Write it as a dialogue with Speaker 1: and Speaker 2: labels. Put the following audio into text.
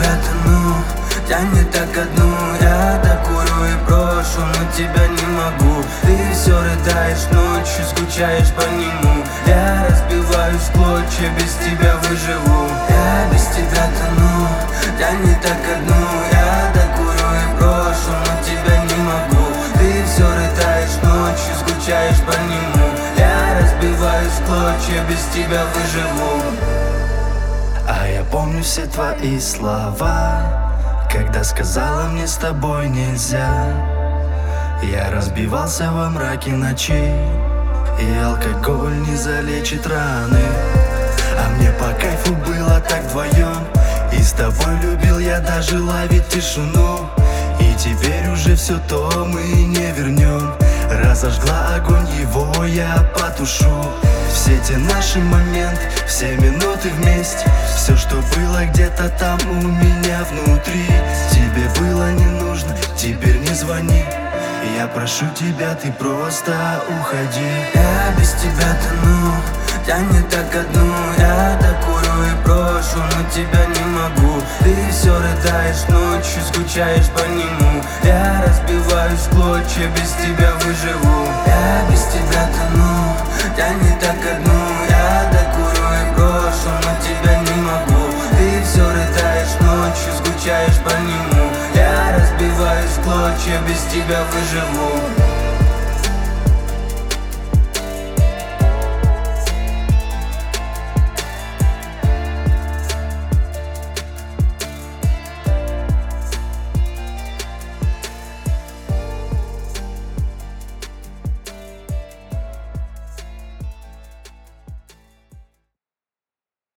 Speaker 1: тебя тону, тянет так ко дну. Я докурю и брошу, но тебя не могу. Ты все рыдаешь ночью, скучаешь по нему. Я разбиваюсь в клочья, без тебя выживу. Я без тебя тону, тянет так ко дну. Я докурю и брошу, но тебя не могу. Ты все рыдаешь ночью, скучаешь по нему. Я разбиваюсь в клочья, без тебя выживу.
Speaker 2: А я помню все твои слова, когда сказала мне с тобой нельзя. Я разбивался во мраке ночи, и алкоголь не залечит раны. А мне по кайфу было так вдвоем, и с тобой любил я даже ловить тишину. И теперь уже все то мы не вернем. Разожгла огонь, его я потушу. Все те наши моменты, все минуты вместе, все, что было где-то там у меня внутри. Тебе было не нужно, теперь не звони. Я прошу тебя, ты просто уходи.
Speaker 1: Я без тебя тону, тянет так ко дну. Я докурю и брошу, но тебя не могу. Ты все рыдаешь ночью, скучаешь по нему. Я разбиваюсь в клочья, без тебя выживу. Я без тебя тону, тянет так ко дну. Я докурю и брошу, но тебя не могу. Ты все рыдаешь ночью, скучаешь по нему. Я разбиваюсь в клочья, без тебя выживу.